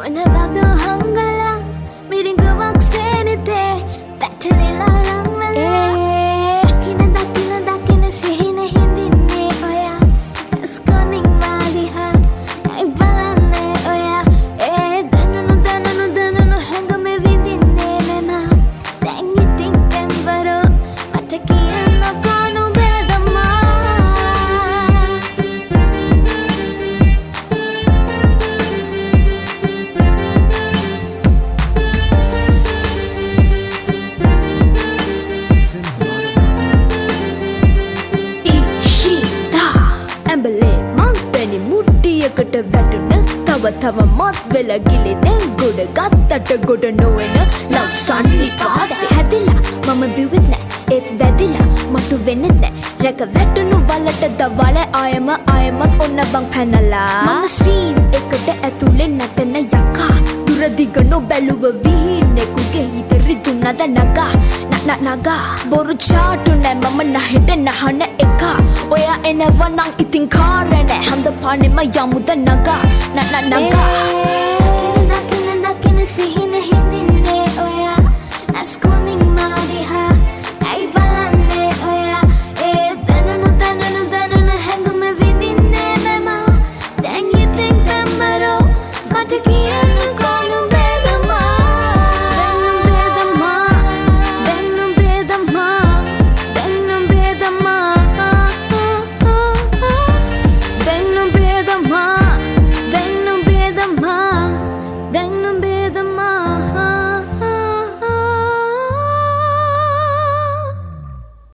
මොනවද හංගලා මිරිඟුවක් සේනිතේ පැටලිලා ලංවලා දකින සිහින හින්දින්නේ ඔයා ස්කොනින් මාලිහා ඇයි බලන්නේ ඔයා දනනු හැඟම විඳින්නේ මෙමා දැන් ඉතින් කැම්බරෝ මට කියන්න කොනු බෙදමා කට වැටුන තව මත් වෙලා ගිලි දැන් ගොඩ ගත්තට ගොඩ නොවන ලව් සන්නිපාත හැදිලා මම බිව්වෙත් නෑ ඒත් වැදිලා මටු වෙන්නෙත් නෑ රැක වැටුණු වලට දවල ආයමත් ඔන්න බං පැනලා මම සීන් එකට ඇතුලේ නැතන යකා දුර දිග නොබැලුව විහින්නෙකුගේ හිත රිදුනද නගා බොරු චාටු නෑ මම නහෙට නහන එකා ඔයා එනවනම් ඉතින් කාරේ නෑ හඳ පානෙම යමුද නගා දකින සිහින හින්දි